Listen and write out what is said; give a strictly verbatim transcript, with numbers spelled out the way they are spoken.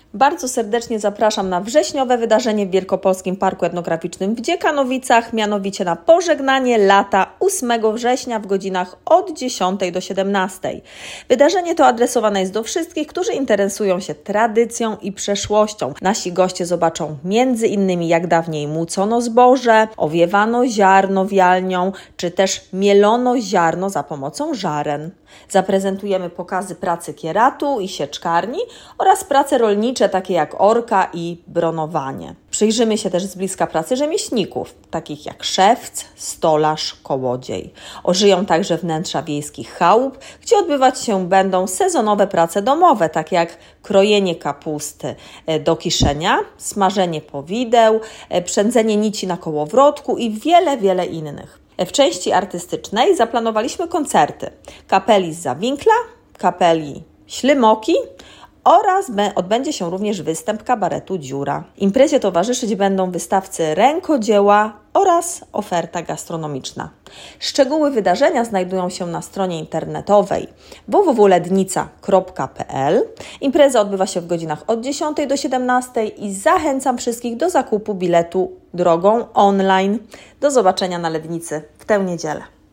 Bardzo serdecznie zapraszam na wrześniowe wydarzenie w Wielkopolskim Parku Etnograficznym w Dziekanowicach, mianowicie na pożegnanie lata ósmego września w godzinach od dziesiątej do siedemnastej. Wydarzenie to adresowane jest do wszystkich, którzy interesują się tradycją i przeszłością. Nasi goście zobaczą między innymi jak dawniej młócono zboże, owiewano ziarno wialnią, czy też mielono ziarno za pomocą żaren. Zaprezentujemy pokazy pracy kieratu i sieczkarni oraz prace rolnicze takie jak orka i bronowanie. Przyjrzymy się też z bliska pracy rzemieślników, takich jak szewc, stolarz, kołodziej. Ożyją także wnętrza wiejskich chałup, gdzie odbywać się będą sezonowe prace domowe, takie jak krojenie kapusty do kiszenia, smażenie powideł, przędzenie nici na kołowrotku i wiele, wiele innych. W części artystycznej zaplanowaliśmy koncerty kapeli z Zawinkla, kapeli Ślymoki oraz odbędzie się również występ kabaretu Dziura. Imprezie towarzyszyć będą wystawcy rękodzieła oraz oferta gastronomiczna. Szczegóły wydarzenia znajdują się na stronie internetowej w w w kropka lednica kropka p l. Impreza odbywa się w godzinach od dziesiątej do siedemnastej i zachęcam wszystkich do zakupu biletu drogą online. Do zobaczenia na Lednicy w tę niedzielę.